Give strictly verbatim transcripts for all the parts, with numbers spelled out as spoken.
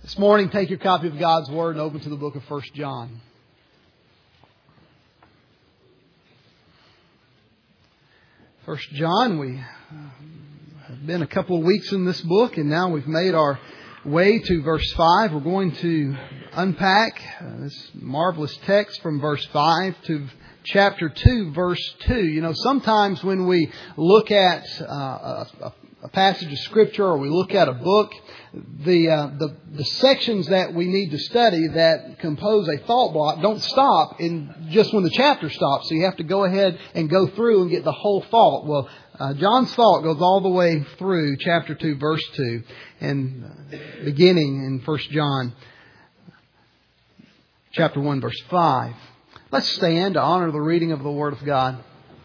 This morning, take your copy of God's Word and open to the book of First John. First John, we have been a couple of weeks in this book, and now we've made our way to verse five. We're going to unpack this marvelous text from verse five to chapter two, verse two. You know, sometimes when we look at uh, a, a passage of Scripture or we look at a book, the, uh, the the sections that we need to study that compose a thought block don't stop in just when the chapter stops. So you have to go ahead and go through and get the whole thought. Well, uh, John's thought goes all the way through chapter two, verse two, and uh, beginning in First John chapter one, verse five. Let's stand to honor the reading of the Word of God.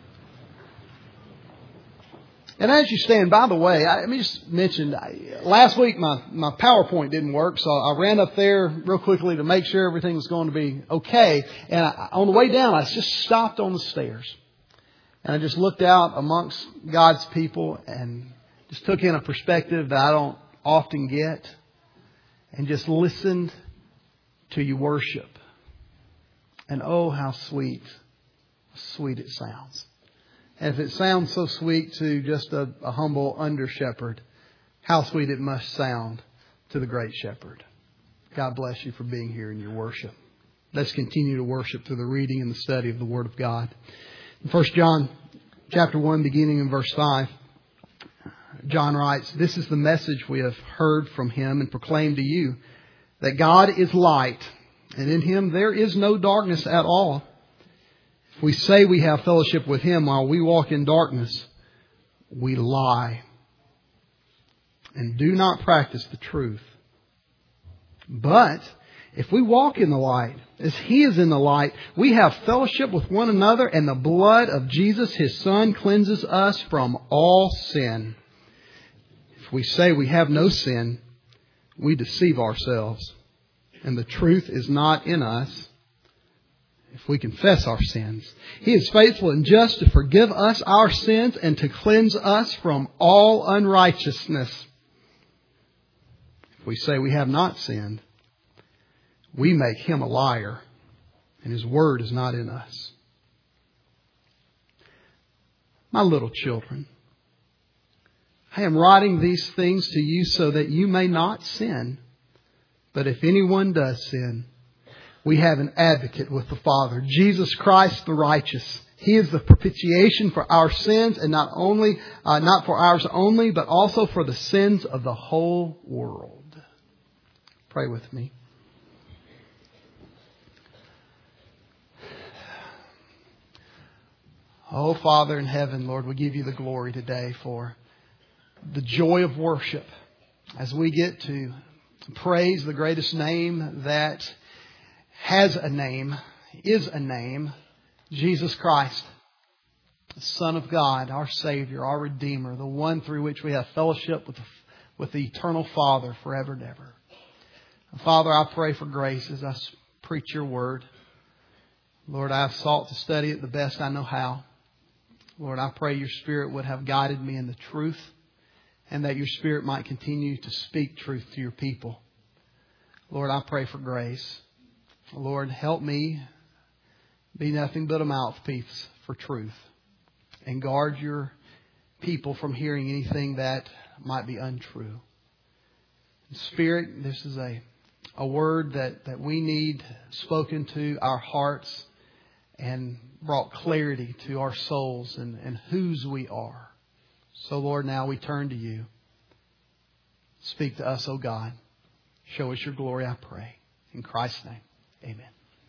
And as you stand, by the way, I, let me just mention, I, last week my, my PowerPoint didn't work, so I ran up there real quickly to make sure everything was going to be okay. And I, on the way down, I just stopped on the stairs. And I just looked out amongst God's people and just took in a perspective that I don't often get. And just listened to you worship. And oh, how sweet, sweet it sounds. And if it sounds so sweet to just a, a humble under-shepherd, how sweet it must sound to the great shepherd. God bless you for being here in your worship. Let's continue to worship through the reading and the study of the Word of God. In First John chapter one, beginning in verse five, John writes, "This is the message we have heard from Him and proclaimed to you, that God is light, and in Him there is no darkness at all. If we say we have fellowship with Him while we walk in darkness, we lie and do not practice the truth. But if we walk in the light, as He is in the light, we have fellowship with one another, and the blood of Jesus, His Son, cleanses us from all sin. If we say we have no sin, we deceive ourselves, and the truth is not in us. If we confess our sins, He is faithful and just to forgive us our sins and to cleanse us from all unrighteousness. If we say we have not sinned, we make Him a liar, and His word is not in us. My little children, I am writing these things to you so that you may not sin. But if anyone does sin, we have an advocate with the Father, Jesus Christ the righteous. He is the propitiation for our sins, and not only, uh, not for ours only, but also for the sins of the whole world." Pray with me. Oh, Father in heaven, Lord, we give you the glory today for the joy of worship as we get to praise the greatest name that has a name, is a name, Jesus Christ, the Son of God, our Savior, our Redeemer, the one through which we have fellowship with the, with the eternal Father forever and ever. Father, I pray for grace as I preach your word. Lord, I have sought to study it the best I know how. Lord, I pray your Spirit would have guided me in the truth, and that your Spirit might continue to speak truth to your people. Lord, I pray for grace. Lord, help me be nothing but a mouthpiece for truth, and guard your people from hearing anything that might be untrue. Spirit, this is a, a word that, that we need spoken to our hearts and brought clarity to our souls and, and whose we are. So, Lord, now we turn to you. Speak to us, O God. Show us your glory, I pray. In Christ's name, amen.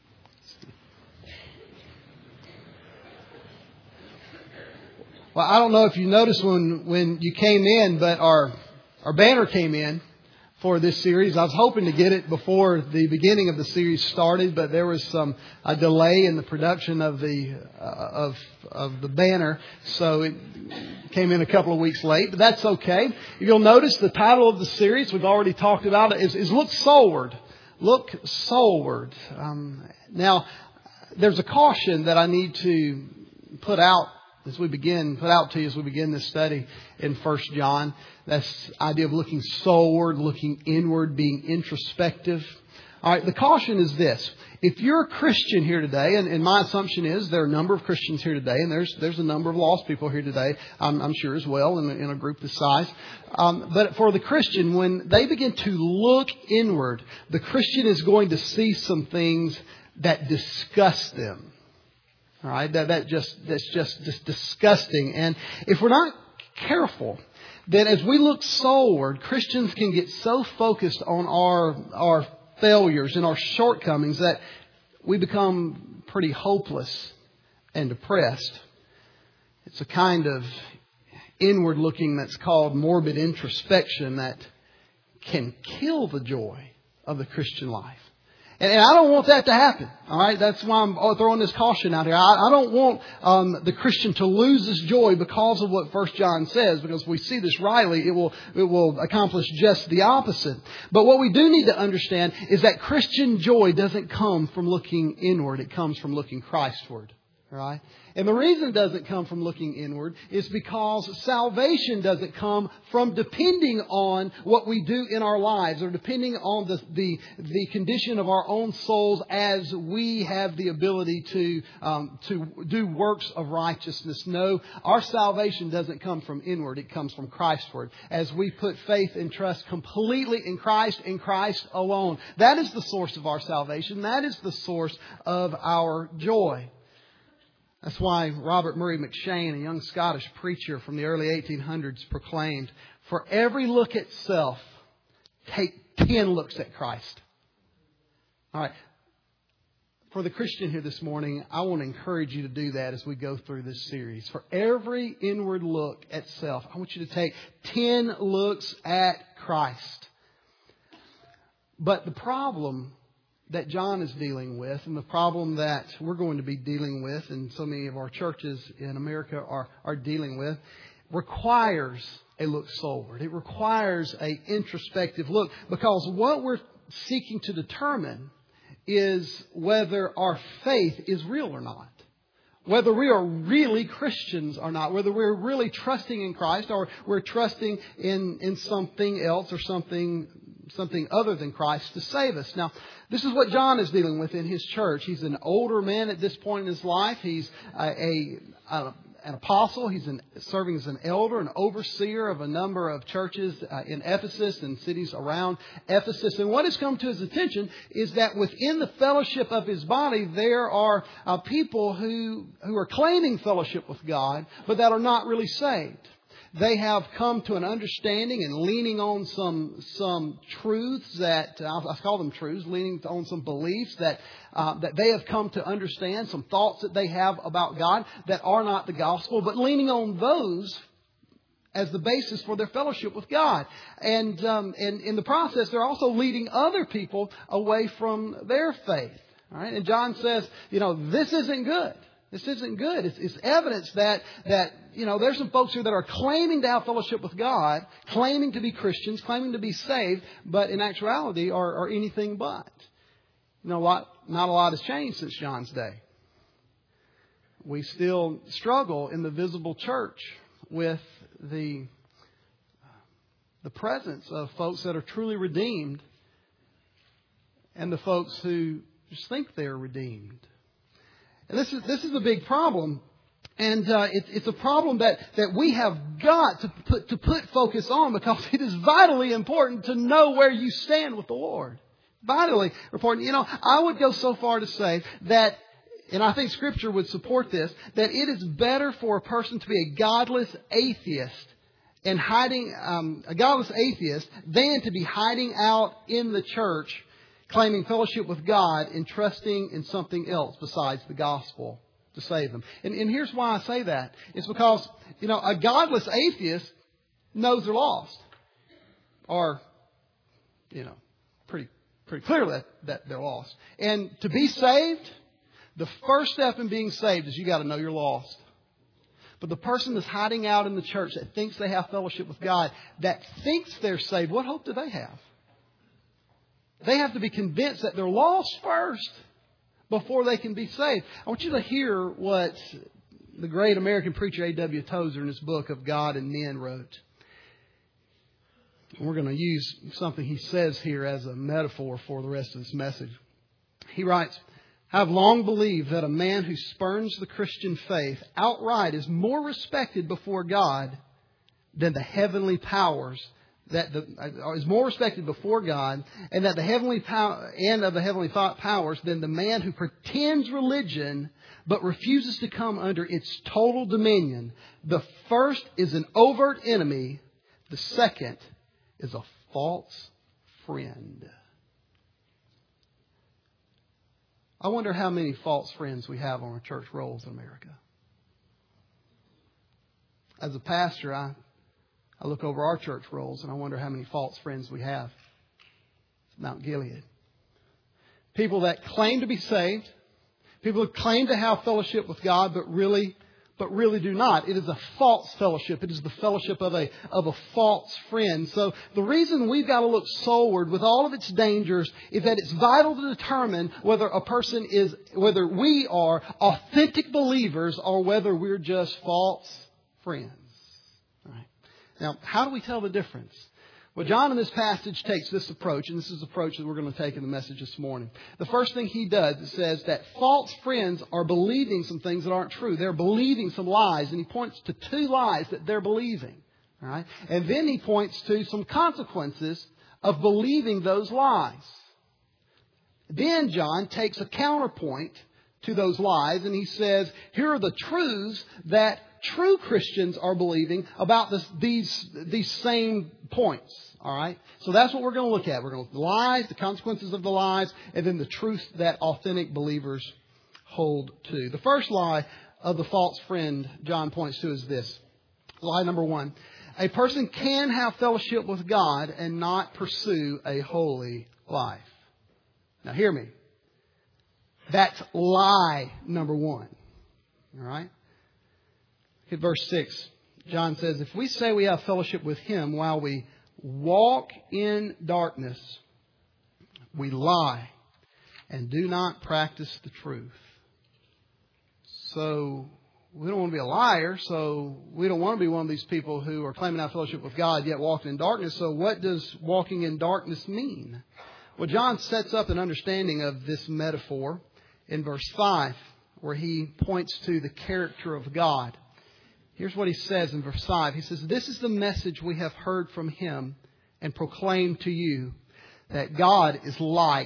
Well, I don't know if you noticed when, when you came in, but our, our banner came in for this series. I was hoping to get it before the beginning of the series started, but there was some a delay in the production of the uh, of of the banner, so it came in a couple of weeks late. But that's okay. You'll notice the title of the series, we've already talked about it, is, is Look Soulward. Look Soulward. Um, now, there's a caution that I need to put out as we begin, put out to you as we begin this study in First John. That's the idea of looking soulward, looking inward, being introspective. All right, the caution is this. If you're a Christian here today, and, and my assumption is there are a number of Christians here today, and there's there's a number of lost people here today, I'm, I'm sure as well, in, in a group this size. Um, but for the Christian, when they begin to look inward, the Christian is going to see some things that disgust them. All right, that that just that's just just disgusting. And if we're not careful, then as we look soulward, Christians can get so focused on our our failures and our shortcomings that we become pretty hopeless and depressed. It's a kind of inward looking that's called morbid introspection that can kill the joy of the Christian life. And, and I don't want that to happen. All right, that's why I'm throwing this caution out here. I, I don't want um, the Christian to lose his joy because of what First John says, because if we see this rightly, it will it will accomplish just the opposite. But what we do need to understand is that Christian joy doesn't come from looking inward; it comes from looking Christward. Right? And the reason it doesn't come from looking inward is because salvation doesn't come from depending on what we do in our lives or depending on the the, the condition of our own souls as we have the ability to um, to do works of righteousness. No, our salvation doesn't come from inward. It comes from Christward. As we put faith and trust completely in Christ and Christ alone. That is the source of our salvation. That is the source of our joy. That's why Robert Murray McCheyne, a young Scottish preacher from the early eighteen hundreds, proclaimed, "For every look at self, take ten looks at Christ." All right. For the Christian here this morning, I want to encourage you to do that as we go through this series. For every inward look at self, I want you to take ten looks at Christ. But the problem that John is dealing with, and the problem that we're going to be dealing with, and so many of our churches in America are, are dealing with, requires a look soulward. It requires an introspective look, because what we're seeking to determine is whether our faith is real or not. Whether we are really Christians or not. Whether we're really trusting in Christ or we're trusting in, in something else or something something other than Christ to save us. Now, this is what John is dealing with in his church. He's an older man at this point in his life. He's a, a, a an apostle. He's an, serving as an elder, an overseer of a number of churches uh, in Ephesus and cities around Ephesus. And what has come to his attention is that within the fellowship of his body, there are uh, people who who are claiming fellowship with God, but that are not really saved. They have come to an understanding and leaning on some some truths that, I call them truths, leaning on some beliefs that uh, that they have come to understand, some thoughts that they have about God that are not the gospel, but leaning on those as the basis for their fellowship with God. And, um, and in the process, they're also leading other people away from their faith. All right? And John says, you know, this isn't good. This isn't good. It's, it's evidence that, that, you know, there's some folks here that are claiming to have fellowship with God, claiming to be Christians, claiming to be saved, but in actuality are, are anything but. You know, a lot, not a lot has changed since John's day. We still struggle in the visible church with the, the presence of folks that are truly redeemed and the folks who just think they're redeemed. And this is this is a big problem, and uh, it, it's a problem that, that we have got to put to put focus on, because it is vitally important to know where you stand with the Lord. Vitally important. You know, I would go so far to say that, and I think Scripture would support this, that it is better for a person to be a godless atheist and hiding um, a godless atheist than to be hiding out in the church, claiming fellowship with God and trusting in something else besides the gospel to save them. And, and here's why I say that. It's because, you know, a godless atheist knows they're lost. Or, you know, pretty pretty clear that, that they're lost. And to be saved, the first step in being saved is you got to know you're lost. But the person that's hiding out in the church that thinks they have fellowship with God, that thinks they're saved, what hope do they have? They have to be convinced that they're lost first before they can be saved. I want you to hear what the great American preacher A W Tozer in his book of God and Men wrote. We're going to use something he says here as a metaphor for the rest of this message. He writes, I have long believed that a man who spurns the Christian faith outright is more respected before God than the heavenly powers that the, is more respected before God and that the heavenly power and of the heavenly thought powers than the man who pretends religion but refuses to come under its total dominion. The first is an overt enemy. The second is a false friend. I wonder how many false friends we have on our church rolls in America. As a pastor, I, I look over our church rolls and I wonder how many false friends we have. It's Mount Gilead. People that claim to be saved. People who claim to have fellowship with God, but really, but really do not. It is a false fellowship. It is the fellowship of a, of a false friend. So the reason we've got to look soulward with all of its dangers is that it's vital to determine whether a person is, whether we are authentic believers or whether we're just false friends. All right. Now, how do we tell the difference? Well, John in this passage takes this approach, and this is the approach that we're going to take in the message this morning. The first thing he does is says that false friends are believing some things that aren't true. They're believing some lies, and he points to two lies that they're believing. All right? And then he points to some consequences of believing those lies. Then John takes a counterpoint to those lies, and he says, here are the truths that true Christians are believing about this, these these same points. All right? So that's what we're going to look at. We're going to look at the lies, the consequences of the lies, and then the truth that authentic believers hold to. The first lie of the false friend John points to is this. Lie number one. A person can have fellowship with God and not pursue a holy life. Now hear me. That's lie number one. All right? Look at verse six. John says, if we say we have fellowship with Him while we walk in darkness, we lie and do not practice the truth. So we don't want to be a liar, so we don't want to be one of these people who are claiming to have fellowship with God yet walking in darkness. So what does walking in darkness mean? Well, John sets up an understanding of this metaphor in verse five, where he points to the character of God. Here's what he says in verse five. He says, this is the message we have heard from Him and proclaimed to you, that God is light,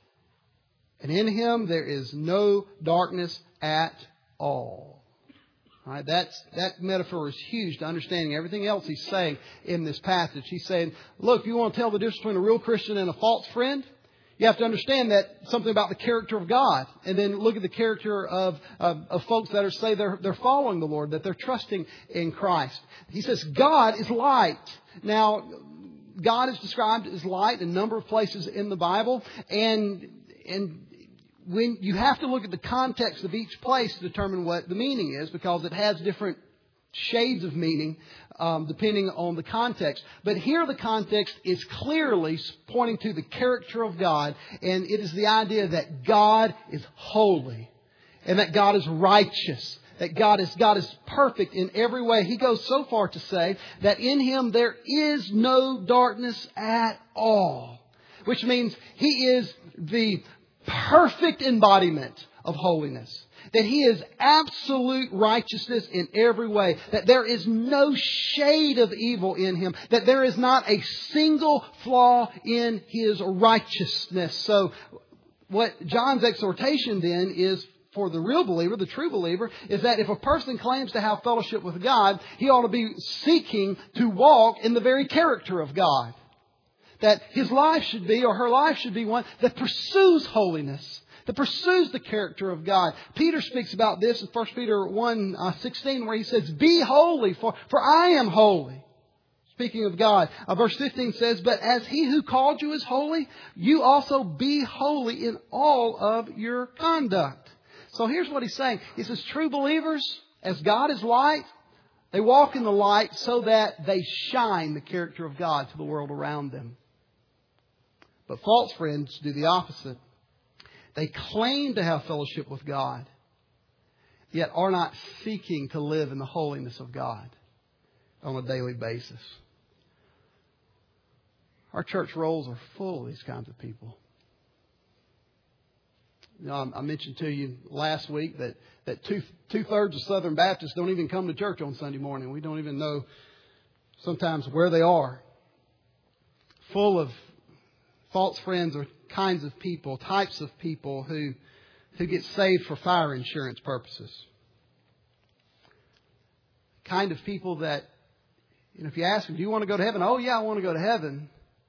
and in Him there is no darkness at all. All right, that's, that metaphor is huge to understanding everything else he's saying in this passage. He's saying, look, if you want to tell the difference between a real Christian and a false friend, you have to understand that something about the character of God, and then look at the character of, of, of folks that are say they're, they're following the Lord, that they're trusting in Christ. He says God is light. Now, God is described as light in a number of places in the Bible, and and when you have to look at the context of each place to determine what the meaning is, because it has different shades of meaning um, depending on the context. But here the context is clearly pointing to the character of God, and it is the idea that God is holy and that God is righteous, that God is God is perfect in every way. He goes so far to say that in Him there is no darkness at all, which means He is the perfect embodiment of holiness. That He is absolute righteousness in every way. That there is no shade of evil in Him. That there is not a single flaw in His righteousness. So what John's exhortation then is for the real believer, the true believer, is that if a person claims to have fellowship with God, he ought to be seeking to walk in the very character of God. That his life should be, or her life should be, one that pursues holiness, that pursues the character of God. Peter speaks about this in First Peter one sixteen, where he says, be holy, for, for I am holy. Speaking of God, uh, verse fifteen says, but as He who called you is holy, you also be holy in all of your conduct. So here's what he's saying. He says, true believers, as God is light, they walk in the light so that they shine the character of God to the world around them. But false friends do the opposite. They claim to have fellowship with God. yet are not seeking to live in the holiness of God on a daily basis. Our church rolls are full of these kinds of people. You know, I mentioned to you last week that, that two, two-thirds of Southern Baptists don't even come to church on Sunday morning. We don't even know sometimes where they are. Full of false friends or kinds of people, types of people who, who get saved for fire insurance purposes. Kind of people that, you know, if you ask them, do you want to go to heaven? Oh, yeah, I want to go to heaven.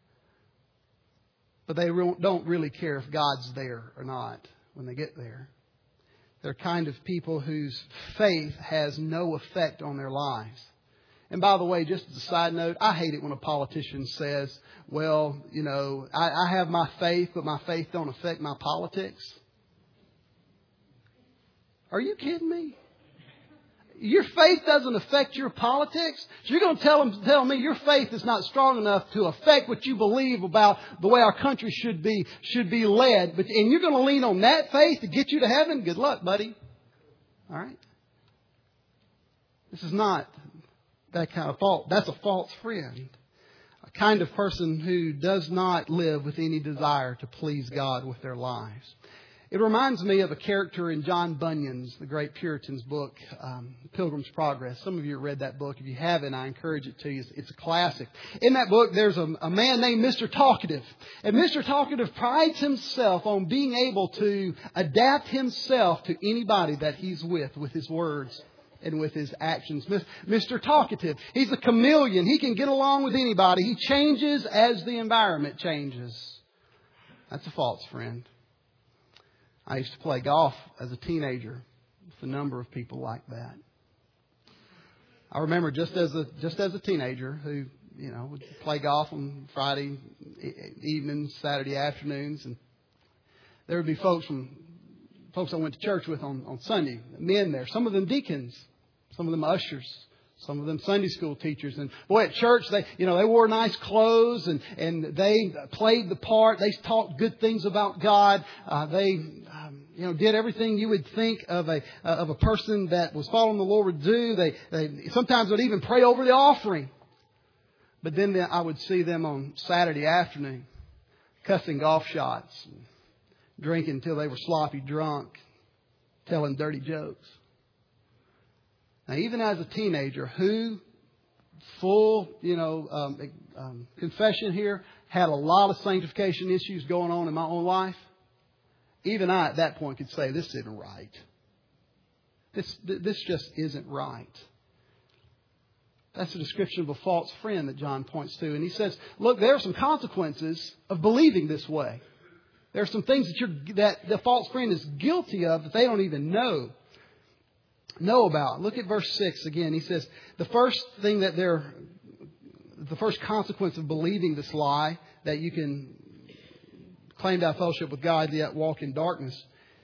But they don't really care if God's there or not when they get there. They're kind of people whose faith has no effect on their lives. And by the way, just as a side note, I hate it when a politician says, well, you know, I, I have my faith, but my faith don't affect my politics. Are you kidding me? Your faith doesn't affect your politics? So you're going to tell them, tell me your faith is not strong enough to affect what you believe about the way our country should be, should be led. But, and you're going to lean on that faith to get you to heaven? Good luck, buddy. All right? This is not that kind of fault. That's a false friend. A kind of person who does not live with any desire to please God with their lives. It reminds me of a character in John Bunyan's, the great Puritan's book, um, Pilgrim's Progress. Some of you have read that book. If you haven't, I encourage it to you. It's, it's a classic. In that book, there's a, a man named Mister Talkative. And Mister Talkative prides himself on being able to adapt himself to anybody that he's with, with his words and with his actions. Mister Talkative, he's a chameleon. He can get along with anybody. He changes as the environment changes. That's a false friend. I used to play golf as a teenager with a number of people like that. I remember just as a just as a teenager who, you know, would play golf on Friday evenings, Saturday afternoons, and there would be folks from folks I went to church with on, on Sunday, men there, some of them deacons, some of them ushers, some of them Sunday school teachers. And boy, at church, they, you know, they wore nice clothes and, and they played the part. They talked good things about God. Uh, they, um, you know, did everything you would think of a, uh, of a person that was following the Lord would do. They, they sometimes would even pray over the offering. But then I would see them on Saturday afternoon cussing golf shots, and drinking until they were sloppy drunk, telling dirty jokes. Now, even as a teenager who, full, you know, um, um, confession here, had a lot of sanctification issues going on in my own life, even I at that point could say, this isn't right. This, this just isn't right. That's a description of a false friend that John points to. And he says, look, there are some consequences of believing this way. There are some things that, you're, that the false friend is guilty of that they don't even know. know about. Look at verse six again. He says, the first thing that they're, the first consequence of believing this lie, that you can claim to have fellowship with God yet walk in darkness,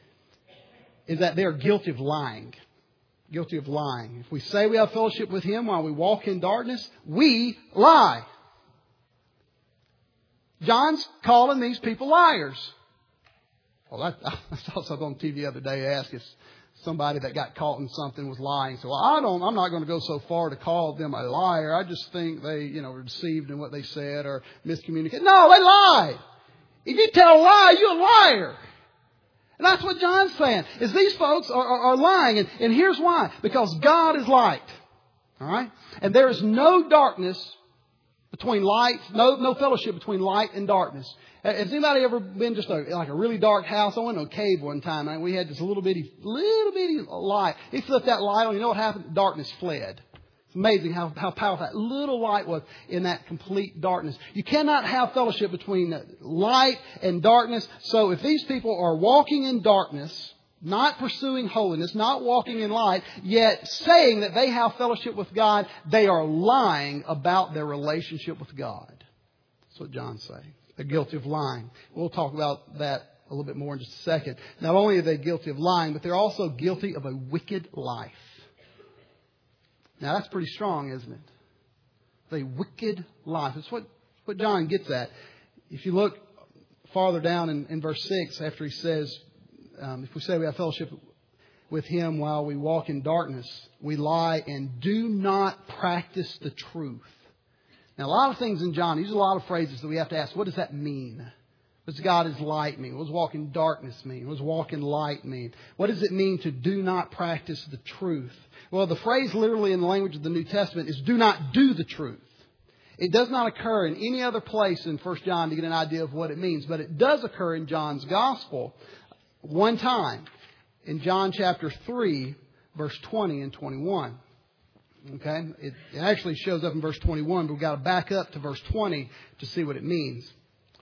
is that they're guilty of lying. Guilty of lying. If we say we have fellowship with Him while we walk in darkness, we lie. John's calling these people liars. Well, I, I saw something on T V the other day. I asked if somebody that got caught in something was lying. So I don't, I'm not going to go so far to call them a liar. I just think they, you know, were deceived in what they said or miscommunicated. No, they lied. If you tell a lie, you're a liar. And that's what John's saying, is these folks are, are, are lying. And, and here's why. Because God is light. All right? And there is no darkness between light, no, no fellowship between light and darkness. Has anybody ever been just a, like a really dark house? I went to a cave one time and we had this little bitty, little bitty light. He flipped that light on. You know what happened? Darkness fled. It's amazing how, how powerful that little light was in that complete darkness. You cannot have fellowship between light and darkness. So if these people are walking in darkness, not pursuing holiness, not walking in light, yet saying that they have fellowship with God, they are lying about their relationship with God. That's what John's saying. They're guilty of lying. We'll talk about that a little bit more in just a second. Not only are they guilty of lying, but they're also guilty of a wicked life. Now that's pretty strong, isn't it? A wicked life. That's what, what John gets at. If you look farther down in, in verse six, after he says, um, if we say we have fellowship with Him while we walk in darkness, we lie and do not practice the truth. Now, a lot of things in John, these are a lot of phrases that we have to ask, what does that mean? What does God is light mean? What does walk in darkness mean? What does walk in light mean? What does it mean to do not practice the truth? Well, the phrase literally in the language of the New Testament is do not do the truth. It does not occur in any other place in First John to get an idea of what it means, but it does occur in John's Gospel one time in John chapter three, verse twenty and twenty-one. Okay? It, it actually shows up in verse twenty-one, but we've got to back up to verse twenty to see what it means.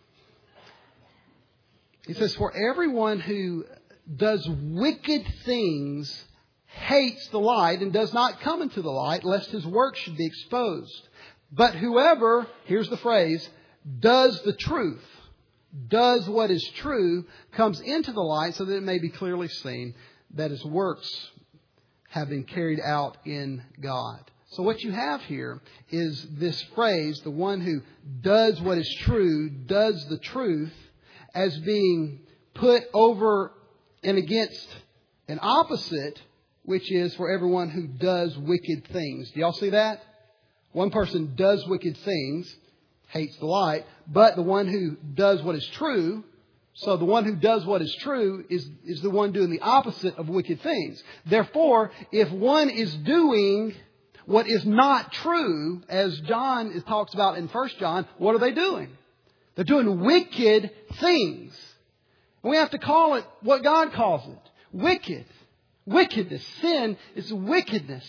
He says, for everyone who does wicked things hates the light and does not come into the light, lest his work should be exposed. But whoever, here's the phrase, does the truth, does what is true, comes into the light so that it may be clearly seen that his works have been carried out in God. So what you have here is this phrase, the one who does what is true, does the truth, as being put over and against an opposite, which is for everyone who does wicked things. Do y'all see that? One person does wicked things, hates the light, but the one who does what is true, so the one who does what is true is, is the one doing the opposite of wicked things. Therefore, if one is doing what is not true, as John talks about in First John, what are they doing? They're doing wicked things. And we have to call it what God calls it. Wicked. Wickedness. Sin is wickedness.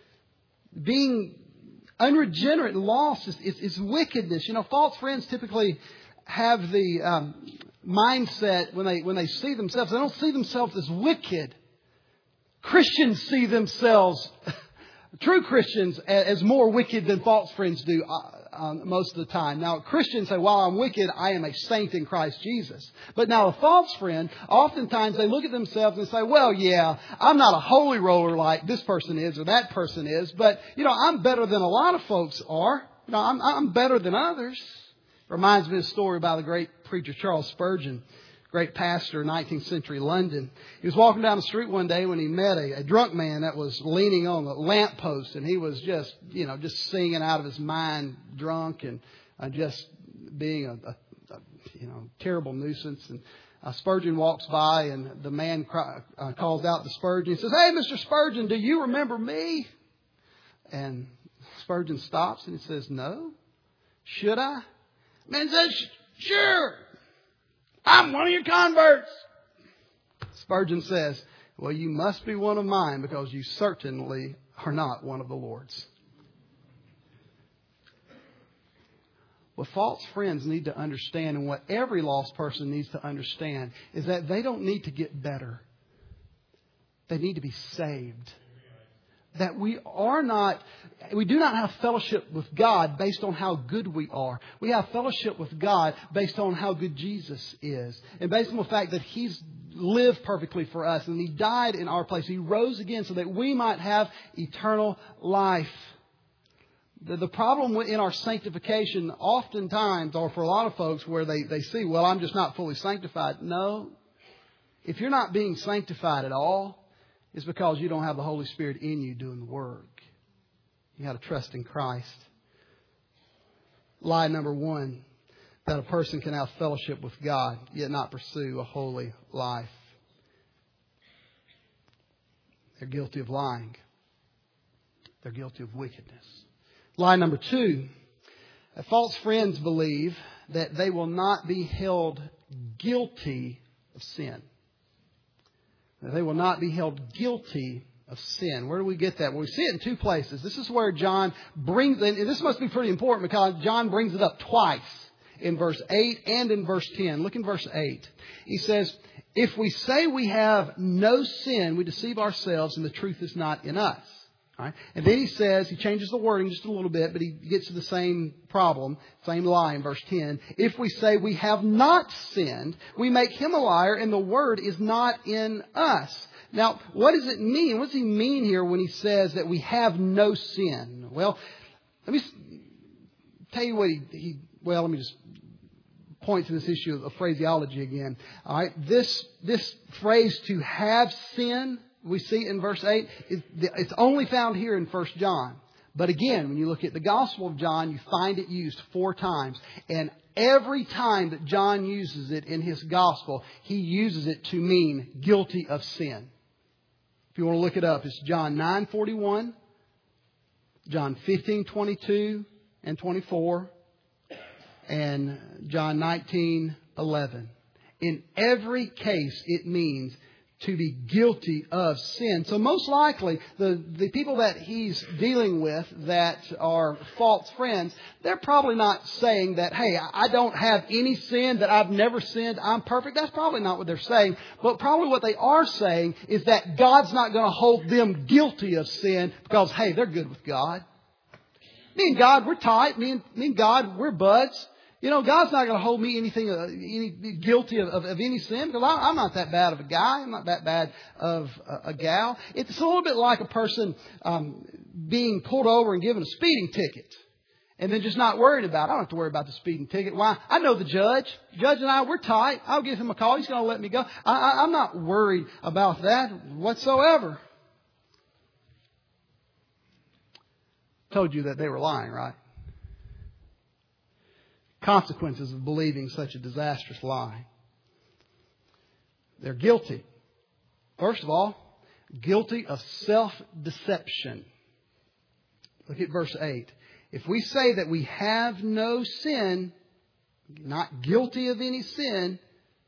Being unregenerate and lost is, is, is wickedness. You know, false friends typically have the um, mindset when they when they see themselves, they don't see themselves as wicked. Christians see themselves, true Christians, as more wicked than false friends do uh, um, most of the time. Now, Christians say, while I'm wicked, I am a saint in Christ Jesus. But now a false friend, oftentimes they look at themselves and say, well, yeah, I'm not a holy roller like this person is or that person is, but, you know, I'm better than a lot of folks are. You know, I'm, I'm better than others. Reminds me of a story by the great preacher Charles Spurgeon, great pastor in nineteenth century London. He was walking down the street one day when he met a, a drunk man that was leaning on a lamppost, and he was just, you know, just singing out of his mind, drunk and uh, just being a, a, a, you know, terrible nuisance. And uh, Spurgeon walks by, and the man cry, uh, calls out to Spurgeon. He says, "Hey, Mister Spurgeon, do you remember me?" And Spurgeon stops and he says, "No. Should I?" Man says, "Sure. I'm one of your converts." Spurgeon says, "Well, you must be one of mine because you certainly are not one of the Lord's." What false friends need to understand, and what every lost person needs to understand, is that they don't need to get better. They need to be saved. That we are not, we do not have fellowship with God based on how good we are. We have fellowship with God based on how good Jesus is. And based on the fact that He's lived perfectly for us and He died in our place. He rose again so that we might have eternal life. The, the problem in our sanctification oftentimes, or for a lot of folks, where they, they see, well, I'm just not fully sanctified. No. If you're not being sanctified at all, it's because you don't have the Holy Spirit in you doing the work. You got to trust in Christ. Lie number one, that a person can have fellowship with God, yet not pursue a holy life. They're guilty of lying. They're guilty of wickedness. Lie number two, false friends believe that they will not be held guilty of sin. They will not be held guilty of sin. Where do we get that? Well, we see it in two places. This is where John brings, and this must be pretty important because John brings it up twice in verse eight and in verse ten. Look in verse eight. He says, "If we say we have no sin, we deceive ourselves and the truth is not in us." All right? And then he says, he changes the wording just a little bit, but he gets to the same problem, same lie in verse ten. "If we say we have not sinned, we make him a liar and the word is not in us." Now, what does it mean? What does he mean here when he says that we have no sin? Well, let me tell you what he, he well, let me just point to this issue of phraseology again. All right. This, this phrase, to have sin, we see in verse eight, it's only found here in First John. But again, when you look at the Gospel of John, you find it used four times. And every time that John uses it in his Gospel, he uses it to mean guilty of sin. If you want to look it up, it's John nine forty-one, John fifteen twenty-two and twenty-four, and John nineteen eleven. In every case, it means to be guilty of sin. So most likely, the, the people that he's dealing with that are false friends, they're probably not saying that, hey, I don't have any sin, that I've never sinned, I'm perfect. That's probably not what they're saying. But probably what they are saying is that God's not going to hold them guilty of sin because, hey, they're good with God. Me and God, we're tight. Me and, me and God, we're buds. You know, God's not going to hold me anything, uh, any guilty of, of, of any sin because I, I'm not that bad of a guy. I'm not that bad of a, a gal. It's a little bit like a person um, being pulled over and given a speeding ticket and then just not worried about it. I don't have to worry about the speeding ticket. Why? I know the judge. The judge and I, we're tight. I'll give him a call. He's going to let me go. I, I, I'm not worried about that whatsoever. Told you that they were lying, right? Consequences of believing such a disastrous lie. They're guilty. First of all, guilty of self-deception. Look at verse eight. If we say that we have no sin, not guilty of any sin,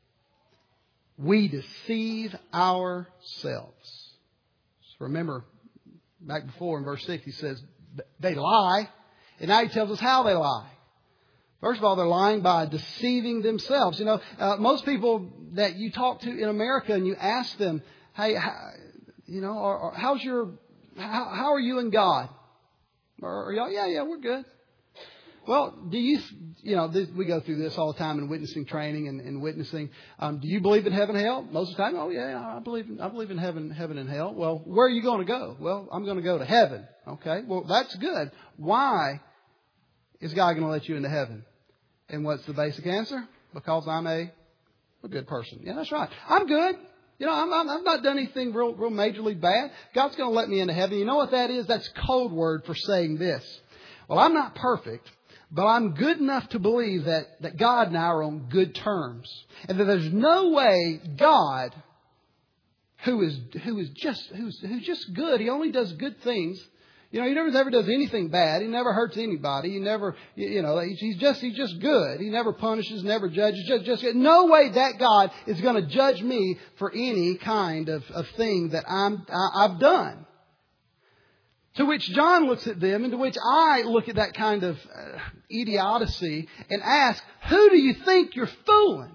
we deceive ourselves. So remember, back before in verse six, he says they lie. And now he tells us how they lie. First of all, they're lying by deceiving themselves. You know, uh, most people that you talk to in America and you ask them, hey, how, you know, or, or how's your, how, how are you and God? Or, or y'all, yeah, yeah, we're good. Well, do you, you know, this, we go through this all the time in witnessing training and, and witnessing. Um, do you believe in heaven and hell? Most of the time, oh yeah, I believe in, I believe in heaven, heaven and hell. Well, where are you going to go? Well, I'm going to go to heaven. Okay, well, that's good. Why is God going to let you into heaven? And what's the basic answer? Because I'm a, a good person. Yeah, that's right. I'm good. You know, I'm, I'm, I've not done anything real, real majorly bad. God's going to let me into heaven. You know what that is? That's code word for saying this. Well, I'm not perfect, but I'm good enough to believe that, that God and I are on good terms. And that there's no way God, who is, who is just, who's, who's just good, He only does good things. You know, He never, never does anything bad. He never hurts anybody. He never, you know, he's just, he's just good. He never punishes, never judges. Just, just no way that God is going to judge me for any kind of, of thing that I'm, I, I've done. To which John looks at them, and to which I look at that kind of uh, idiocy and ask, who do you think you're fooling?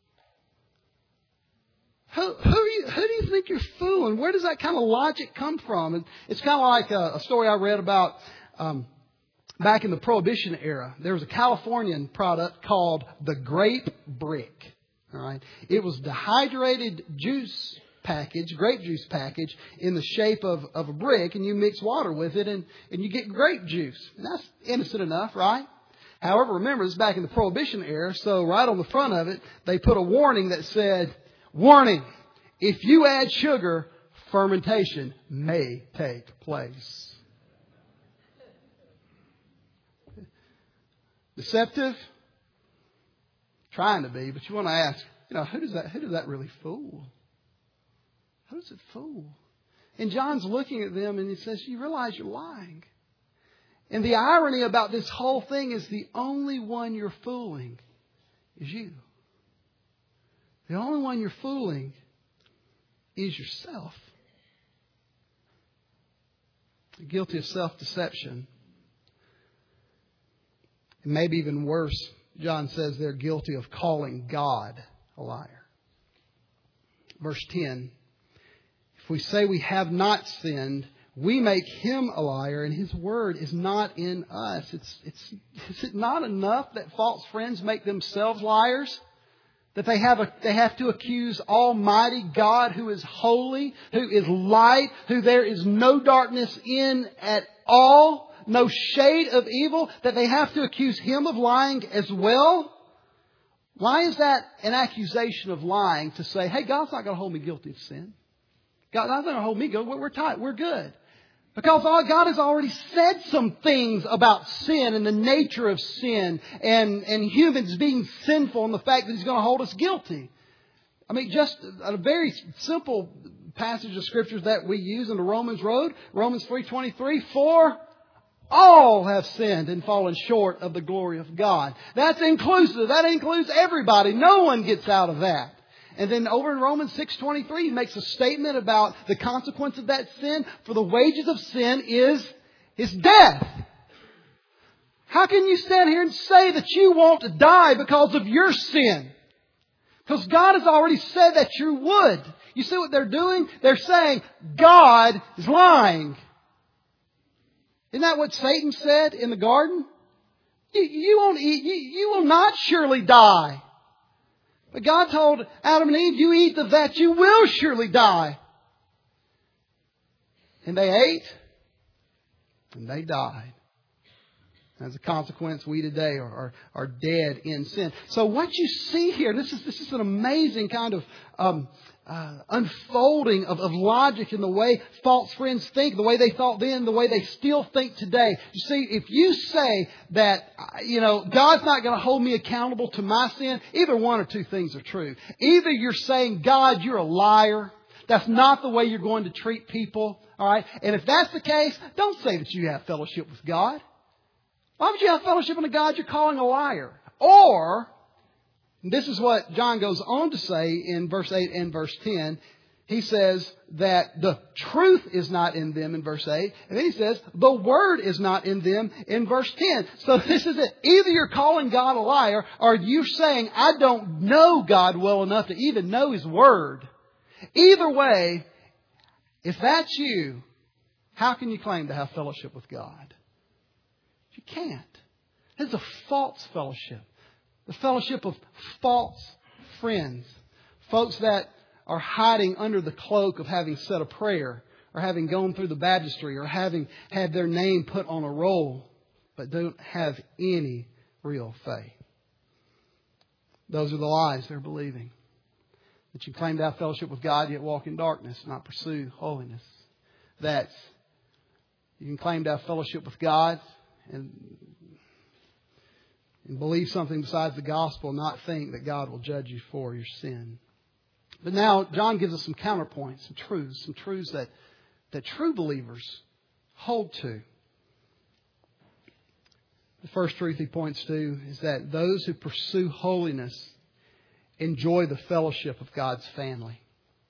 Who, who, are you, who do you think you're fooling? Where does that kind of logic come from? And it's kind of like a, a story I read about um, back in the Prohibition era. There was a Californian product called the Grape Brick. All right, it was dehydrated juice package, grape juice package, in the shape of, of a brick, and you mix water with it, and, and you get grape juice. And that's innocent enough, right? However, remember, this is back in the Prohibition era, so right on the front of it, they put a warning that said, warning, if you add sugar, fermentation may take place. Deceptive? Trying to be, but you want to ask, you know, who does that, who does that really fool? Who does it fool? And John's looking at them and he says, you realize you're lying. And the irony about this whole thing is the only one you're fooling is you. The only one you're fooling is yourself. You're guilty of self-deception. And maybe even worse, John says they're guilty of calling God a liar. Verse ten. If we say we have not sinned, we make Him a liar, and His word is not in us. It's, it's, is it not enough that false friends make themselves liars? That they have a, they have to accuse Almighty God, who is holy, who is light, who there is no darkness in at all, no shade of evil, that they have to accuse Him of lying as well? Why is that an accusation of lying to say, hey, God's not going to hold me guilty of sin? God's not going to hold me good. We're tight. We're good. Because God has already said some things about sin and the nature of sin and, and humans being sinful and the fact that He's going to hold us guilty. I mean, just a very simple passage of Scriptures that we use in the Romans Road, Romans three twenty-three, for all have sinned and fallen short of the glory of God. That's inclusive. That includes everybody. No one gets out of that. And then over in Romans six twenty-three, he makes a statement about the consequence of that sin. For the wages of sin is, is death. How can you stand here and say that you won't die because of your sin? Because God has already said that you would. You see what they're doing? They're saying God is lying. Isn't that what Satan said in the garden? You, you won't eat, you, you will not surely die. But God told Adam and Eve, you eat of that, you will surely die. And they ate, and they died. As a consequence, we today are, are, are dead in sin. So what you see here, this is this is an amazing kind of um, uh, unfolding of, of logic in the way false friends think, the way they thought then, the way they still think today. You see, if you say that, you know, God's not going to hold me accountable to my sin, either one or two things are true. Either you're saying, God, you're a liar. That's not the way you're going to treat people. All right. And if that's the case, don't say that you have fellowship with God. Why would you have fellowship with a God you're calling a liar? Or, this is what John goes on to say in verse eight and verse ten. He says that the truth is not in them in verse eight. And then he says the word is not in them in verse ten. So this is it. Either you're calling God a liar or you're saying, I don't know God well enough to even know His word. Either way, if that's you, how can you claim to have fellowship with God? You can't. This is a false fellowship. The fellowship of false friends. Folks that are hiding under the cloak of having said a prayer or having gone through the baptistry or having had their name put on a roll but don't have any real faith. Those are the lies they're believing. That you claim to have fellowship with God yet walk in darkness, not pursue holiness. That you can claim to have fellowship with God And, and believe something besides the gospel, not think that God will judge you for your sin. But now John gives us some counterpoints, some truths, some truths that, that true believers hold to. The first truth he points to is that those who pursue holiness enjoy the fellowship of God's family.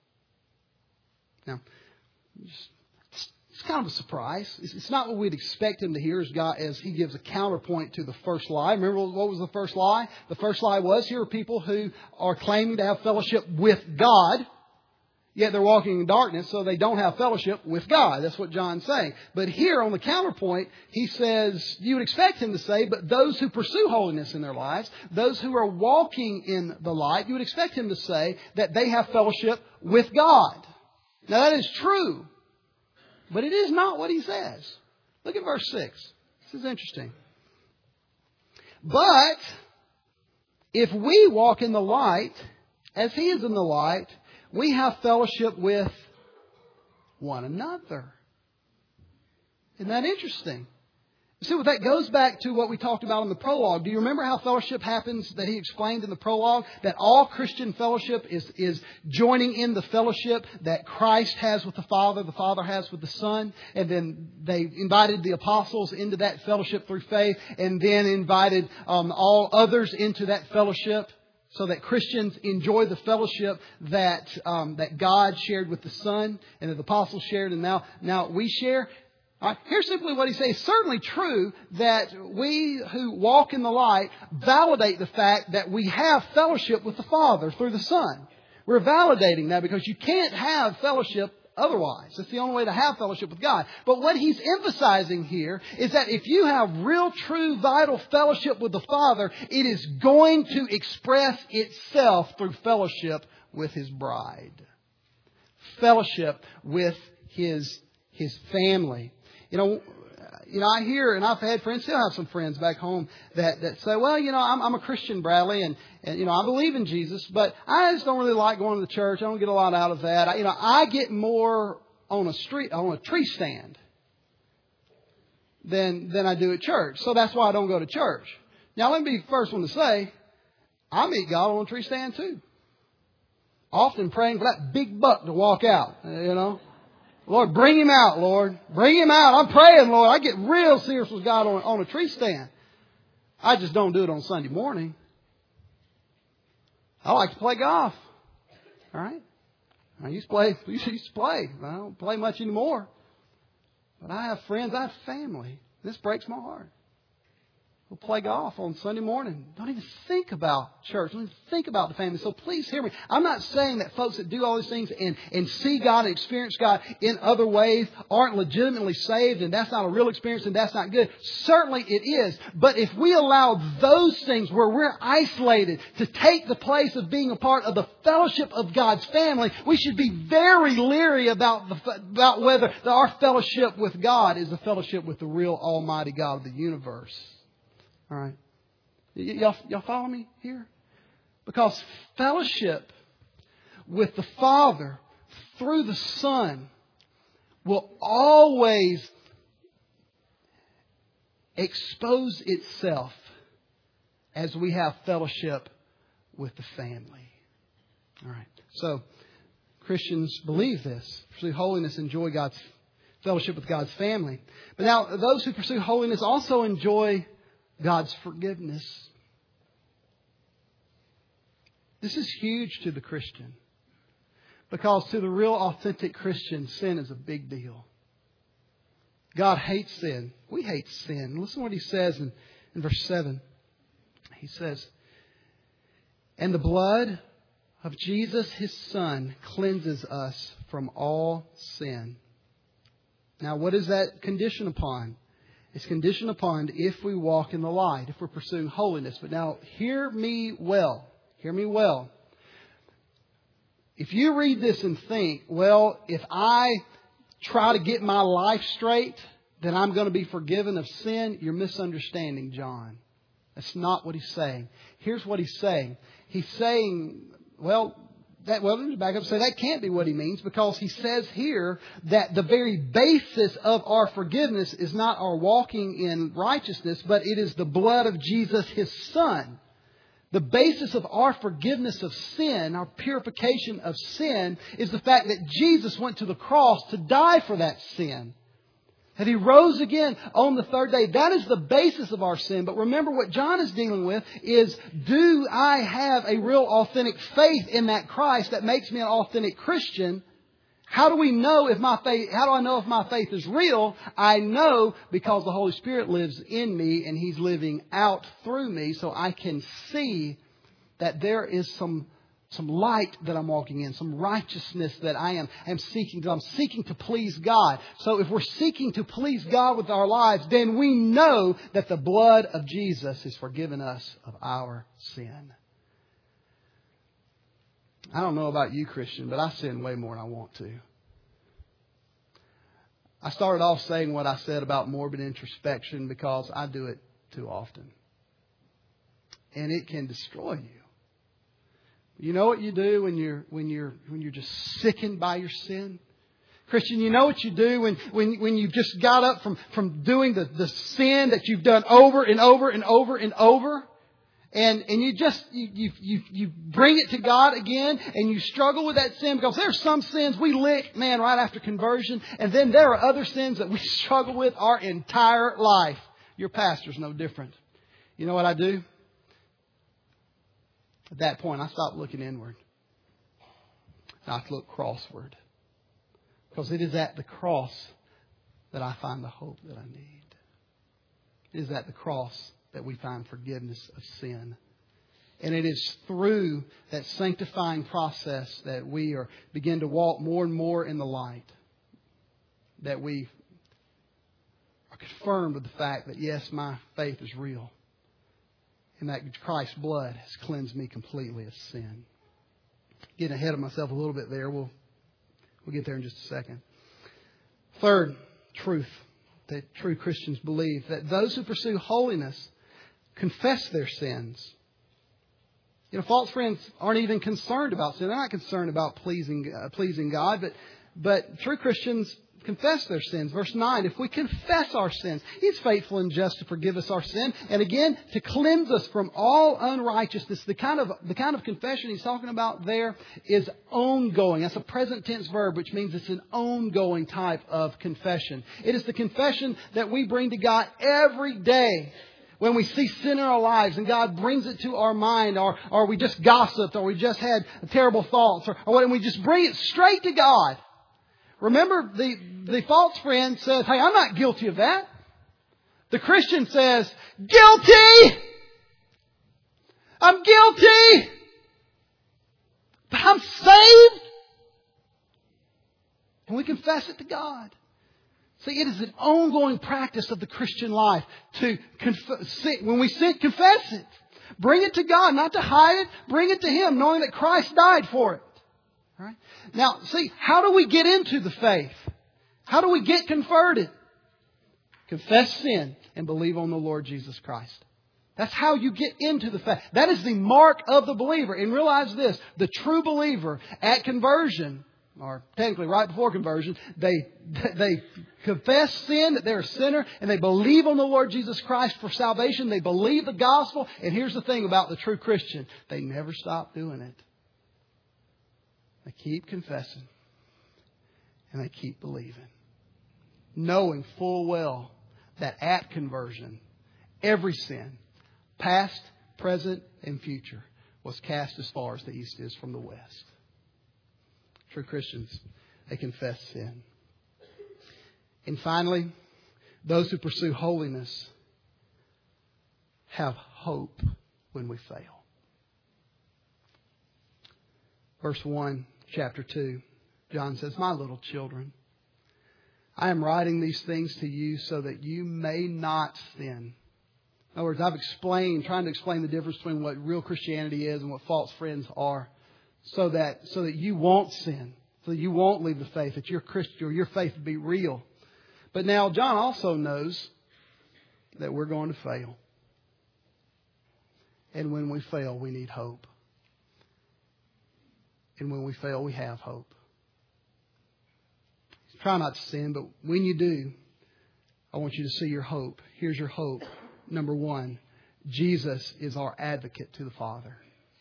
Now, just It's kind of a surprise. It's not what we'd expect him to hear as, God, as he gives a counterpoint to the first lie. Remember what was the first lie? The first lie was, here are people who are claiming to have fellowship with God, yet they're walking in darkness, so they don't have fellowship with God. That's what John's saying. But here on the counterpoint, he says, you would expect him to say, but those who pursue holiness in their lives, those who are walking in the light, you would expect him to say that they have fellowship with God. Now that is true. But it is not what he says. Look at verse six. This is interesting. But if we walk in the light, as He is in the light, we have fellowship with one another. Isn't that interesting? See, well, that goes back to what we talked about in the prologue. Do you remember how fellowship happens that he explained in the prologue? That all Christian fellowship is, is joining in the fellowship that Christ has with the Father, the Father has with the Son. And then they invited the apostles into that fellowship through faith, and then invited um, all others into that fellowship, so that Christians enjoy the fellowship that um, that God shared with the Son, and that the apostles shared, and now, now we share. All right, here's simply what he says. It's certainly true that we who walk in the light validate the fact that we have fellowship with the Father through the Son. We're validating that because you can't have fellowship otherwise. It's the only way to have fellowship with God. But what he's emphasizing here is that if you have real, true, vital fellowship with the Father, it is going to express itself through fellowship with His bride. Fellowship with His, His family. You know, you know, I hear, and I've had friends, still have some friends back home that, that say, well, you know, I'm, I'm a Christian, Bradley, and, and, you know, I believe in Jesus, but I just don't really like going to the church. I don't get a lot out of that. I, you know, I get more on a street, on a tree stand than, than I do at church. So that's why I don't go to church. Now, let me be the first one to say, I meet God on a tree stand too. Often praying for that big buck to walk out, you know. Lord, bring him out, Lord. Bring him out. I'm praying, Lord. I get real serious with God on, on a tree stand. I just don't do it on Sunday morning. I like to play golf. All right? I used to play. I used to play. I don't play much anymore. But I have friends. I have family. This breaks my heart. We'll play golf on Sunday morning. Don't even think about church. Don't even think about the family. So please hear me. I'm not saying that folks that do all these things and, and see God and experience God in other ways aren't legitimately saved and that's not a real experience and that's not good. Certainly it is. But if we allow those things where we're isolated to take the place of being a part of the fellowship of God's family, we should be very leery about, the, about whether our fellowship with God is a fellowship with the real Almighty God of the universe. All right. Y- y'all, y'all follow me here? Because fellowship with the Father through the Son will always expose itself as we have fellowship with the family. All right. So, Christians believe this. Pursue holiness, enjoy God's fellowship with God's family. But now, those who pursue holiness also enjoy God's forgiveness. This is huge to the Christian. Because to the real authentic Christian, sin is a big deal. God hates sin. We hate sin. Listen to what He says in, in verse seven. He says, and the blood of Jesus, His Son, cleanses us from all sin. Now, what is that condition upon? It's conditioned upon if we walk in the light, if we're pursuing holiness. But now, hear me well. Hear me well. If you read this and think, well, if I try to get my life straight, then I'm going to be forgiven of sin, you're misunderstanding John. That's not what he's saying. Here's what he's saying. He's saying, well, That, well, let me back up and say that can't be what he means, because he says here that the very basis of our forgiveness is not our walking in righteousness, but it is the blood of Jesus, His Son. The basis of our forgiveness of sin, our purification of sin, is the fact that Jesus went to the cross to die for that sin. That He rose again on the third day. That is the basis of our sin. But remember, what John is dealing with is, do I have a real authentic faith in that Christ that makes me an authentic Christian? How do we know if my faith, how do I know if my faith is real? I know because the Holy Spirit lives in me and He's living out through me, so I can see that there is some Some light that I'm walking in, some righteousness that I am, am seeking. I'm seeking to please God. So if we're seeking to please God with our lives, then we know that the blood of Jesus has forgiven us of our sin. I don't know about you, Christian, but I sin way more than I want to. I started off saying what I said about morbid introspection because I do it too often. And it can destroy you. You know what you do when you're when you're when you're just sickened by your sin? Christian, you know what you do when, when, when you've just got up from, from doing the, the sin that you've done over and over and over and over? And, and you just, you, you, you, you bring it to God again and you struggle with that sin, because there's some sins we lick, man, right after conversion. And then there are other sins that we struggle with our entire life. Your pastor's no different. You know what I do? At that point, I stop looking inward. I look crossward. Because it is at the cross that I find the hope that I need. It is at the cross that we find forgiveness of sin. And it is through that sanctifying process that we are begin to walk more and more in the light, that we are confirmed with the fact that, yes, my faith is real. And that Christ's blood has cleansed me completely of sin. Getting ahead of myself a little bit there. We'll, we'll get there in just a second. Third, truth. that true Christians believe, that those who pursue holiness confess their sins. You know, false friends aren't even concerned about sin. They're not concerned about pleasing uh, pleasing God, but but true Christians confess their sins. Verse nine, if we confess our sins, He's faithful and just to forgive us our sin, and again, to cleanse us from all unrighteousness. The kind of the kind of confession He's talking about there is ongoing. That's a present tense verb, which means it's an ongoing type of confession. It is the confession that we bring to God every day. When we see sin in our lives and God brings it to our mind, or, or we just gossiped, or we just had terrible thoughts, or, or when we just bring it straight to God. Remember, the, the false friend says, hey, I'm not guilty of that. The Christian says, guilty! I'm guilty! But I'm saved! And we confess it to God. See, it is an ongoing practice of the Christian life to confess. When we sin, confess it. Bring it to God, not to hide it. Bring it to Him, knowing that Christ died for it. All right? Now, see, how do we get into the faith? How do we get converted? Confess sin and believe on the Lord Jesus Christ. That's how you get into the faith. That is the mark of the believer. And realize this, the true believer at conversion, or technically right before conversion, they they confess sin, that they're a sinner, and they believe on the Lord Jesus Christ for salvation. They believe the gospel. And here's the thing about the true Christian. They never stop doing it. They keep confessing. And they keep believing. Knowing full well that at conversion, every sin, past, present, and future, was cast as far as the east is from the west. True Christians, they confess sin. And finally, those who pursue holiness have hope when we fail. Verse one, chapter two, John says, my little children, I am writing these things to you so that you may not sin. In other words, I've explained, trying to explain the difference between what real Christianity is and what false friends are. So that so that you won't sin, so that you won't leave the faith, that your Christian or your faith will be real. But now John also knows that we're going to fail. And when we fail, we need hope. And when we fail, we have hope. Try not to sin, but when you do, I want you to see your hope. Here's your hope. Number one, Jesus is our advocate to the Father.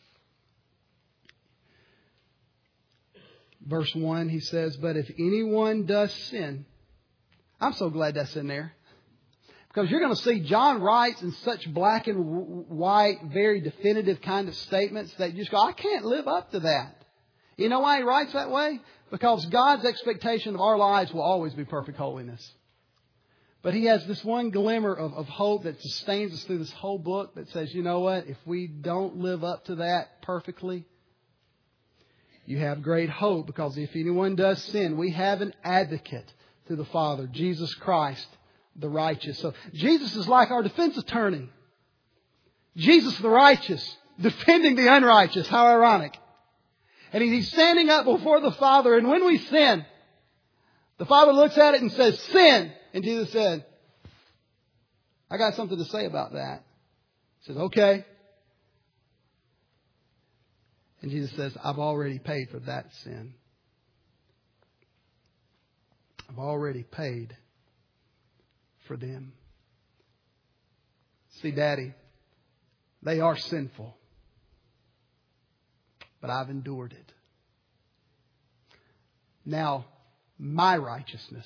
Verse one, he says, but if anyone does sin, I'm so glad that's in there. Because you're going to see John writes in such black and white, very definitive kind of statements that you just go, I can't live up to that. You know why he writes that way? Because God's expectation of our lives will always be perfect holiness. But He has this one glimmer of, of hope that sustains us through this whole book that says, you know what? If we don't live up to that perfectly, you have great hope, because if anyone does sin, we have an advocate to the Father, Jesus Christ, the righteous. So Jesus is like our defense attorney. Jesus the righteous, defending the unrighteous. How ironic. And He's standing up before the Father, and when we sin, the Father looks at it and says, sin. And Jesus said, I got something to say about that. He says, okay. And Jesus says, I've already paid for that sin. I've already paid for them. See, Daddy, they are sinful, but I've endured it. Now, my righteousness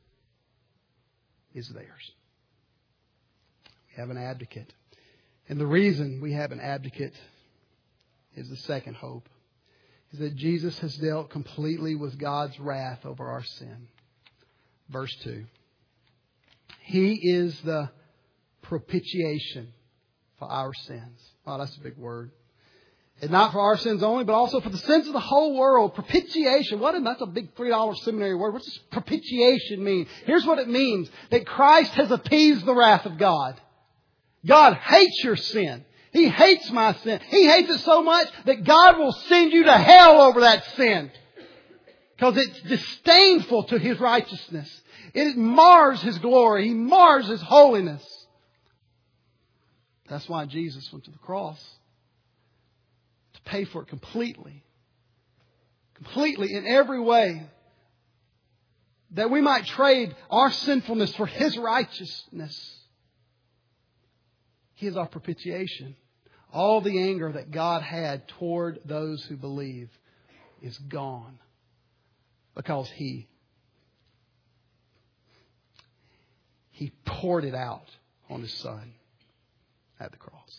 is theirs. We have an advocate. And the reason we have an advocate is the second hope, is that Jesus has dealt completely with God's wrath over our sin. Verse two. He is the propitiation for our sins. Oh, that's a big word. And not for our sins only, but also for the sins of the whole world. Propitiation. What? That's a big three dollar seminary word. What does propitiation mean? Here's what it means. That Christ has appeased the wrath of God. God hates your sin. He hates my sin. He hates it so much that God will send you to hell over that sin. Because it's disdainful to His righteousness. It mars His glory. He mars His holiness. That's why Jesus went to the cross. To pay for it completely. Completely in every way. That we might trade our sinfulness for His righteousness. He is our propitiation. All the anger that God had toward those who believe is gone. Because He He poured it out on His Son at the cross.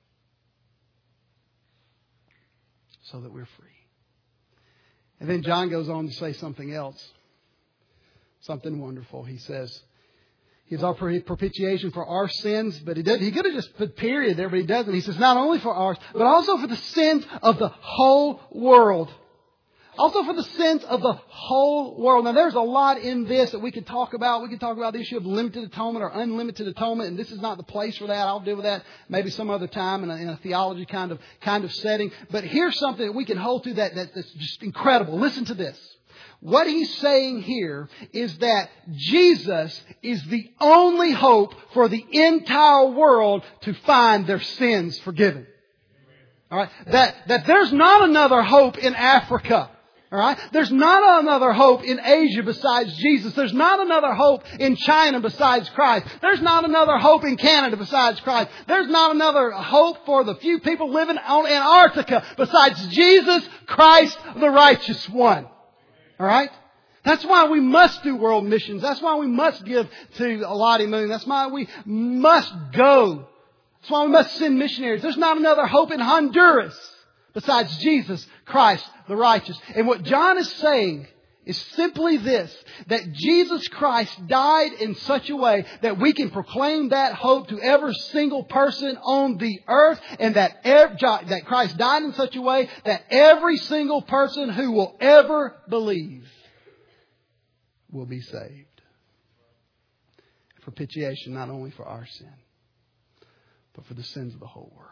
So that we're free. And then John goes on to say something else. Something wonderful. He says, He's our propitiation for our sins, but he did, he could have just put period there, but he doesn't. He says not only for ours, but also for the sins of the whole world. Also for the sins of the whole world. Now there's a lot in this that we could talk about. We could talk about the issue of limited atonement or unlimited atonement, and this is not the place for that. I'll deal with that maybe some other time in a, in a theology kind of kind of setting. But here's something that we can hold to that, that that's just incredible. Listen to this. What he's saying here is that Jesus is the only hope for the entire world to find their sins forgiven. All right? That, that there's not another hope in Africa. All right? There's not another hope in Asia besides Jesus. There's not another hope in China besides Christ. There's not another hope in Canada besides Christ. There's not another hope for the few people living on Antarctica besides Jesus Christ, the righteous one. All right? That's why we must do world missions. That's why we must give to Lottie Moon. That's why we must go. That's why we must send missionaries. There's not another hope in Honduras besides Jesus Christ, the righteous. And what John is saying is simply this, that Jesus Christ died in such a way that we can proclaim that hope to every single person on the earth, and that every, that Christ died in such a way that every single person who will ever believe will be saved. Propitiation not only for our sin, but for the sins of the whole world.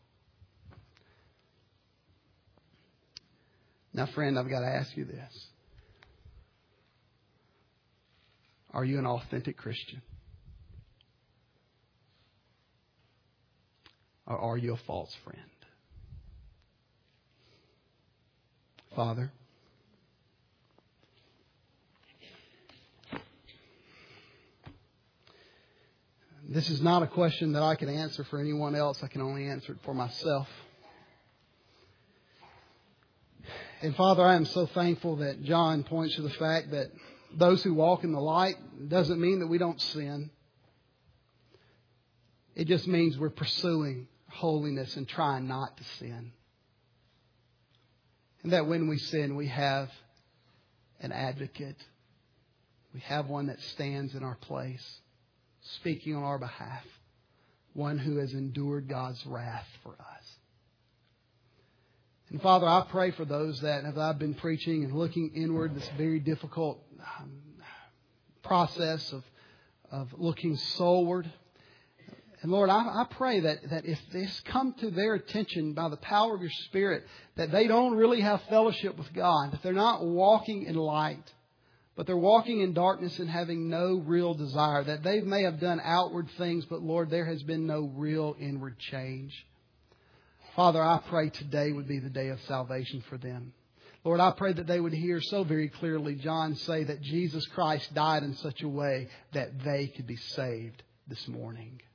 Now, friend, I've got to ask you this. Are you an authentic Christian? Or are you a false friend? Father, this is not a question that I can answer for anyone else. I can only answer it for myself. And Father, I am so thankful that John points to the fact that those who walk in the light doesn't mean that we don't sin. It just means we're pursuing holiness and trying not to sin. And that when we sin, we have an advocate. We have one that stands in our place, speaking on our behalf. One who has endured God's wrath for us. And Father, I pray for those that, as I've been preaching and looking inward, this very difficult um, process of, of looking soulward. And Lord, I, I pray that, that if this come to their attention by the power of your Spirit, that they don't really have fellowship with God, that they're not walking in light, but they're walking in darkness and having no real desire, that they may have done outward things, but Lord, there has been no real inward change. Father, I pray today would be the day of salvation for them. Lord, I pray that they would hear so very clearly John say that Jesus Christ died in such a way that they could be saved this morning.